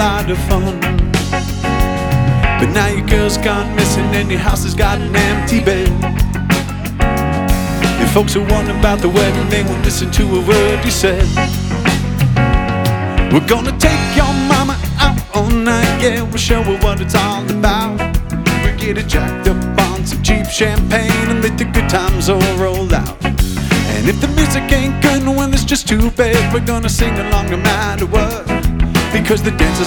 lot of fun. But now your girl's gone missing and your house has got an empty bed. Your folks are wondering about the wedding, they won't listen to a word you said. We're gonna take your mama out all night, yeah, we'll show her what it's all about. We'll get her jacked up on some cheap champagne and let the good times all roll out. And if the music ain't good, well, it's just too bad. We're gonna sing along no matter what, because the dancers